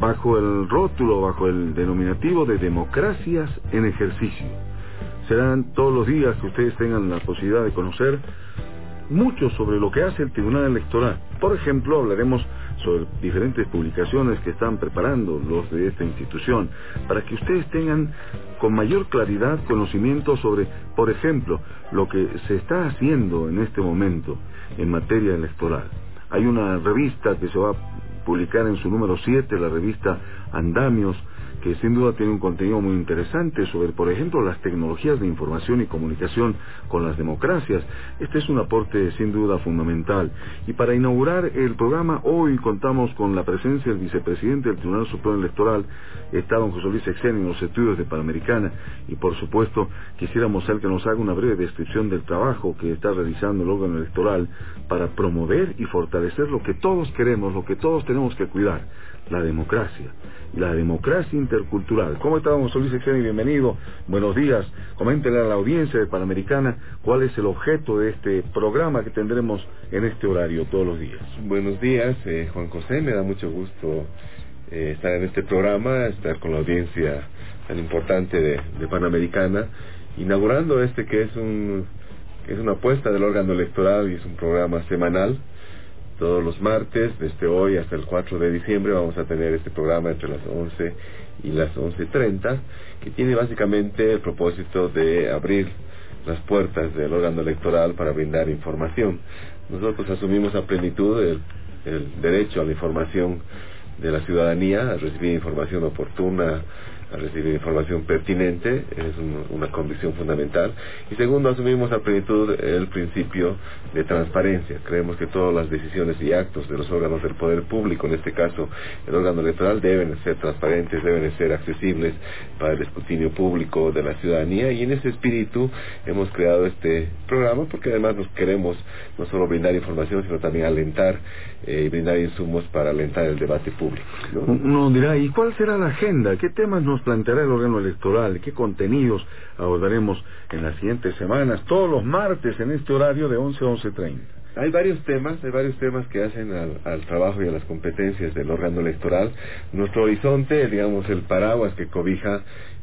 bajo el rótulo, bajo el denominativo de democracias en ejercicio. Serán todos los días que ustedes tengan la posibilidad de conocer mucho sobre lo que hace el Tribunal Electoral. Por ejemplo, hablaremos sobre diferentes publicaciones que están preparando los de esta institución, para que ustedes tengan con mayor claridad conocimiento sobre, por ejemplo, lo que se está haciendo en este momento en materia electoral. Hay una revista que se va a publicar en su número 7, la revista Andamios, que sin duda tiene un contenido muy interesante sobre, por ejemplo, las tecnologías de información y comunicación con las democracias. Este es un aporte sin duda fundamental. Y para inaugurar el programa, hoy contamos con la presencia del vicepresidente del Tribunal Supremo Electoral, está don José Luis Exeni, en los estudios de Panamericana, y por supuesto quisiéramos él que nos haga una breve descripción del trabajo que está realizando el órgano electoral para promover y fortalecer lo que todos queremos, lo que todos tenemos que cuidar: la democracia, y la democracia intercultural. ¿Cómo está don José Luis Exeni? Bienvenido, buenos días. Coméntenle a la audiencia de Panamericana cuál es el objeto de este programa que tendremos en este horario todos los días. Buenos días, Juan José, me da mucho gusto estar en este programa, estar con la audiencia tan importante de Panamericana, inaugurando que es una apuesta del órgano electoral y es un programa semanal. Todos los martes, desde hoy hasta el 4 de diciembre, vamos a tener este programa entre las 11 y las 11:30, que tiene básicamente el propósito de abrir las puertas del órgano electoral para brindar información. Nosotros asumimos a plenitud el derecho a la información de la ciudadanía, a recibir información oportuna, a recibir información pertinente, es una condición fundamental. Y segundo, asumimos a plenitud el principio de transparencia. Creemos que todas las decisiones y actos de los órganos del poder público, en este caso el órgano electoral, deben ser transparentes, deben ser accesibles para el escrutinio público de la ciudadanía, y en ese espíritu hemos creado este programa, porque además nos queremos no solo brindar información, sino también alentar y brindar insumos para alentar el debate público, ¿no? Uno dirá, ¿y cuál será la agenda? ¿Qué temas nos planteará el órgano electoral? ¿Qué contenidos abordaremos en las siguientes semanas, todos los martes en este horario de 11 a 11:30? Hay varios temas que hacen al trabajo y a las competencias del órgano electoral. Nuestro horizonte, digamos, el paraguas que cobija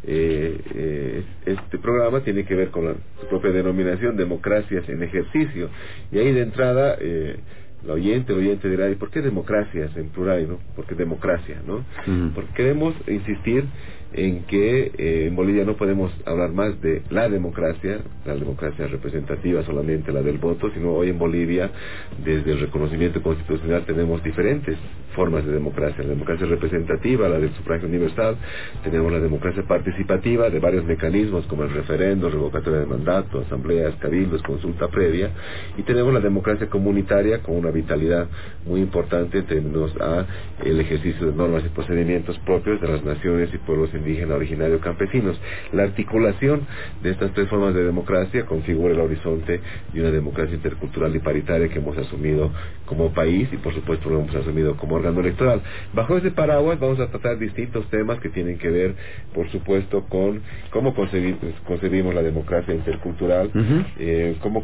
este programa, tiene que ver con su propia denominación, democracias en ejercicio. Y ahí de entrada, el oyente dirá, ¿y por qué democracias en plural, no? ¿Por qué democracia, no? Porque queremos insistir en que en Bolivia no podemos hablar más de la democracia representativa, solamente la del voto, sino hoy en Bolivia, desde el reconocimiento constitucional, tenemos diferentes formas de democracia: la democracia representativa, la del sufragio universal, tenemos la democracia participativa de varios mecanismos como el referendo, revocatoria de mandato, asambleas, cabildos, consulta previa, y tenemos la democracia comunitaria con una vitalidad muy importante en términos a el ejercicio de normas y procedimientos propios de las naciones y pueblos indígenas, originarios, campesinos. La articulación de estas tres formas de democracia configura el horizonte de una democracia intercultural y paritaria que hemos asumido como país, y por supuesto lo hemos asumido como órgano electoral. Bajo ese paraguas vamos a tratar distintos temas que tienen que ver, por supuesto, con cómo concebimos la democracia intercultural, cómo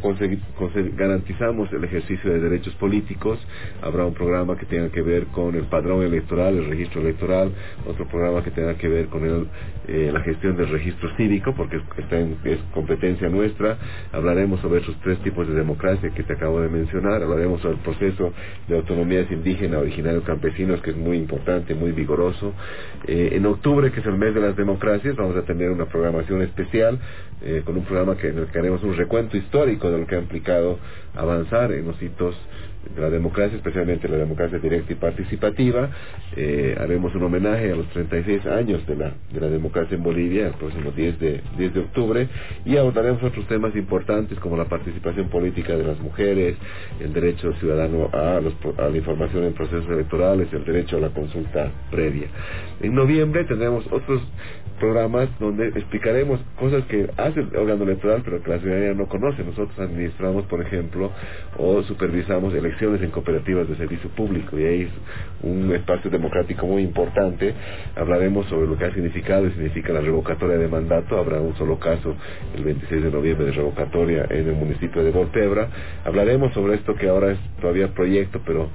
garantizamos el ejercicio de derechos políticos. Habrá un programa que tenga que ver con el padrón electoral, el registro electoral, otro programa que tenga que ver con la gestión del registro cívico, porque es competencia nuestra. Hablaremos sobre esos tres tipos de democracia que te acabo de mencionar. Hablaremos sobre el proceso de autonomías indígenas, originarios, campesinos, que es muy importante, muy vigoroso. En octubre, que es el mes de las democracias, vamos a tener una programación especial con un programa en el que haremos un recuento histórico de lo que ha implicado avanzar en los hitos de la democracia, especialmente la democracia directa y participativa. Haremos un homenaje a los 36 años de la democracia en Bolivia el próximo 10 de octubre, y abordaremos otros temas importantes como la participación política de las mujeres, el derecho ciudadano a la información en procesos electorales, el derecho a la consulta previa. En noviembre tendremos otros programas donde explicaremos cosas que hace el órgano electoral pero que la ciudadanía no conoce. Nosotros administramos, por ejemplo, o supervisamos elecciones en cooperativas de servicio público, y ahí es un espacio democrático muy importante. Hablaremos sobre lo que ha significado y significa la revocatoria de mandato. Habrá un solo caso el 26 de noviembre de revocatoria en el municipio de Volpebra. Hablaremos sobre esto que ahora es todavía proyecto, pero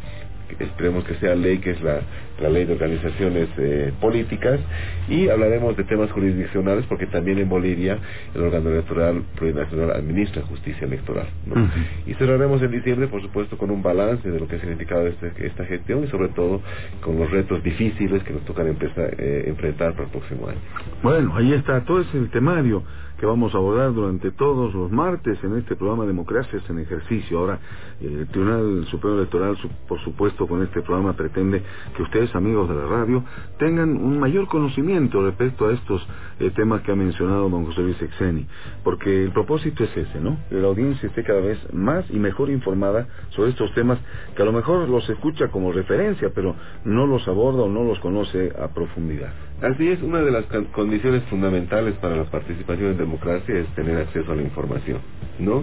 esperemos que sea ley, que es la ley de organizaciones políticas, y hablaremos de temas jurisdiccionales, porque también en Bolivia el órgano electoral plurinacional administra justicia electoral, ¿no? Y cerraremos en diciembre, por supuesto, con un balance de lo que ha significado esta gestión, y sobre todo con los retos difíciles que nos tocan enfrentar para el próximo año. Bueno, ahí está, todo ese temario que vamos a abordar durante todos los martes en este programa Democracias en Ejercicio. Ahora, el Tribunal Supremo Electoral, por supuesto, con este programa pretende que ustedes, amigos de la radio, tengan un mayor conocimiento respecto a estos temas que ha mencionado don José Luis Exeni, porque el propósito es ese, ¿no? Que la audiencia esté cada vez más y mejor informada sobre estos temas, que a lo mejor los escucha como referencia, pero no los aborda o no los conoce a profundidad. Así es, una de las condiciones fundamentales para la participación en democracia es tener acceso a la información, ¿no?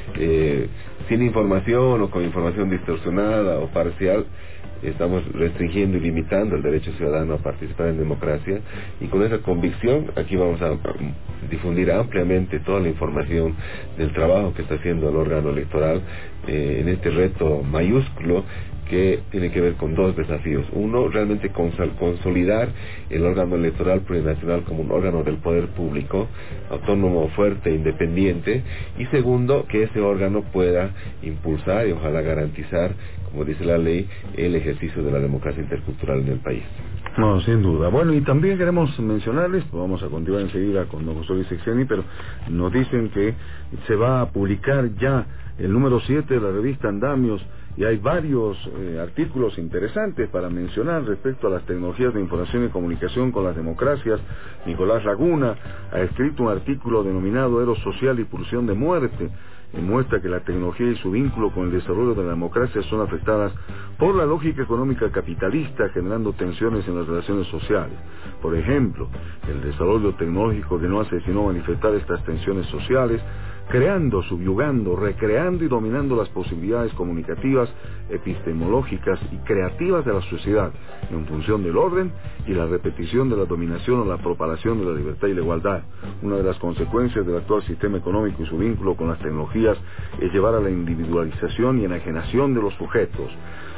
Sin información o con información distorsionada o parcial, estamos restringiendo y limitando el derecho ciudadano a participar en democracia, y con esa convicción aquí vamos a difundir ampliamente toda la información del trabajo que está haciendo el órgano electoral en este reto mayúsculo que tiene que ver con dos desafíos. Uno, realmente consolidar el órgano electoral plurinacional como un órgano del poder público, autónomo, fuerte, independiente, y segundo, que ese órgano pueda impulsar y ojalá garantizar, como dice la ley, el ejercicio de la democracia intercultural en el país. No, sin duda. Bueno, y también queremos mencionarles, vamos a continuar enseguida con don José Luis Exeni, pero nos dicen que se va a publicar ya el número 7 de la revista Andamios, y hay varios artículos interesantes para mencionar respecto a las tecnologías de información y comunicación con las democracias. Nicolás Laguna ha escrito un artículo denominado Eros Social y Pulsión de Muerte, y muestra que la tecnología y su vínculo con el desarrollo de la democracia son afectadas por la lógica económica capitalista, generando tensiones en las relaciones sociales. Por ejemplo, el desarrollo tecnológico que no hace sino manifestar estas tensiones sociales, creando, subyugando, recreando y dominando las posibilidades comunicativas, epistemológicas y creativas de la sociedad, en función del orden y la repetición de la dominación o la propagación de la libertad y la igualdad. Una de las consecuencias del actual sistema económico y su vínculo con las tecnologías es llevar a la individualización y enajenación de los sujetos.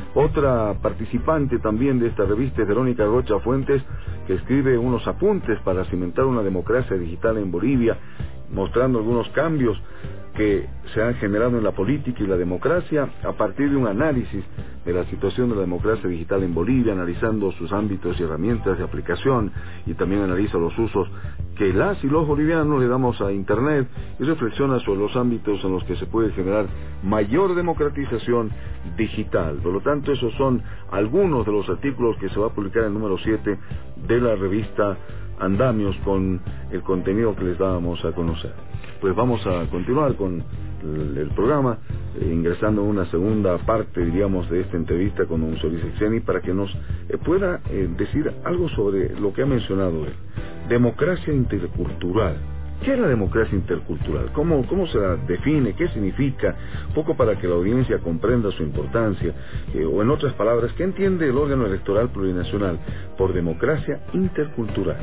Otra participante también de esta revista es Verónica Rocha Fuentes, que escribe unos apuntes para cimentar una democracia digital en Bolivia, mostrando algunos cambios que se han generado en la política y la democracia a partir de un análisis de la situación de la democracia digital en Bolivia, analizando sus ámbitos y herramientas de aplicación, y también analiza los usos que las y los bolivianos le damos a Internet, y reflexiona sobre los ámbitos en los que se puede generar mayor democratización digital. Por lo tanto, esos son algunos de los artículos que se va a publicar en el número 7 de la revista Andamios, con el contenido que les dábamos a conocer. Pues vamos a continuar con el programa, ingresando en una segunda parte, diríamos, de esta entrevista con don Solís Exeni, para que nos pueda decir algo sobre lo que ha mencionado él. Democracia intercultural. ¿Qué es la democracia intercultural? ¿Cómo se la define? ¿Qué significa? Un poco para que la audiencia comprenda su importancia. O en otras palabras, ¿qué entiende el órgano electoral plurinacional por democracia intercultural?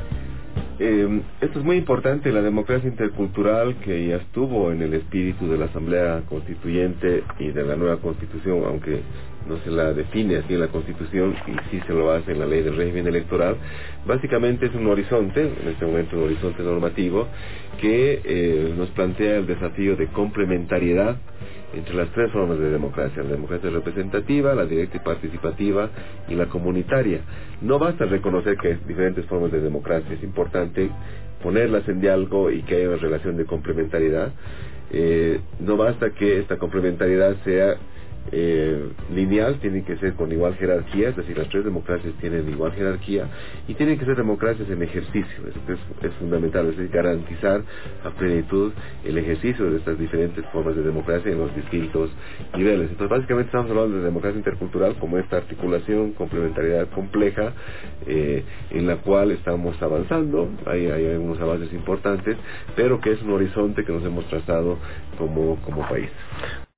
Esto es muy importante, la democracia intercultural, que ya estuvo en el espíritu de la Asamblea Constituyente y de la nueva Constitución, aunque no se la define así en la Constitución y sí se lo hace en la Ley del Régimen Electoral. Básicamente es un horizonte, en este momento un horizonte normativo, que nos plantea el desafío de complementariedad entre las tres formas de democracia: la democracia representativa, la directa y participativa y la comunitaria. No basta reconocer que hay diferentes formas de democracia, es importante ponerlas en diálogo y que haya una relación de complementariedad. No basta que esta complementariedad sea lineal, tienen que ser con igual jerarquía, es decir, las tres democracias tienen igual jerarquía, y tienen que ser democracias en ejercicio. Eso es fundamental, es decir, garantizar a plenitud el ejercicio de estas diferentes formas de democracia en los distintos niveles. Entonces, básicamente estamos hablando de democracia intercultural como esta articulación, complementariedad compleja, en la cual estamos avanzando. Hay algunos avances importantes, pero que es un horizonte que nos hemos trazado como país.